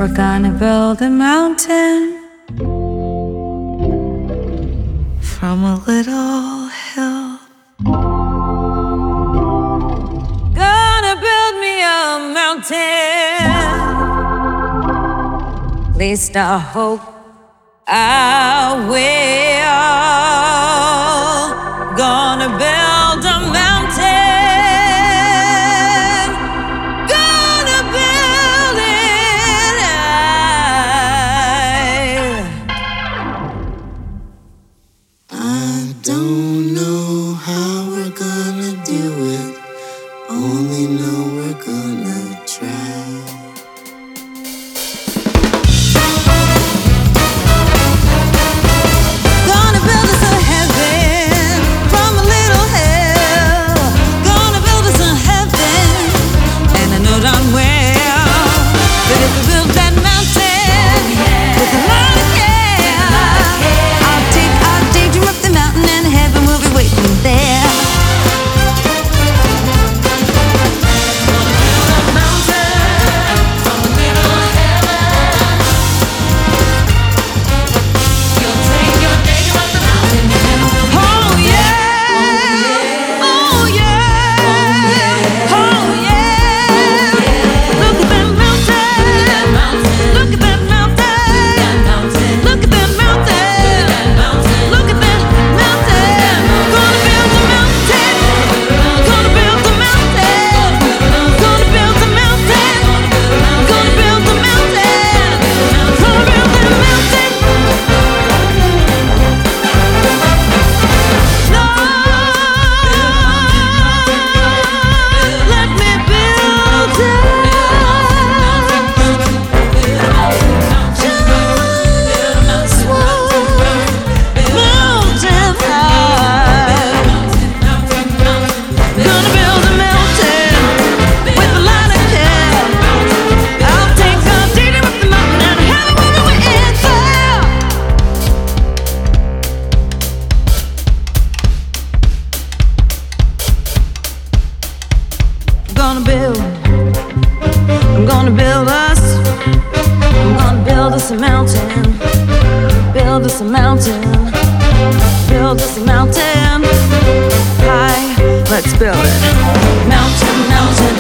We're gonna build a mountain from a little hill. Gonna build me a mountain, at least I hope I will. Gonna build a mountain, gonna build it high. I don't know how we're gonna do it, only know we're gonna try. I'm gonna build us. I'm gonna build us a mountain. Build us a mountain. Build us a mountain. High, let's build it. Mountain, mountain.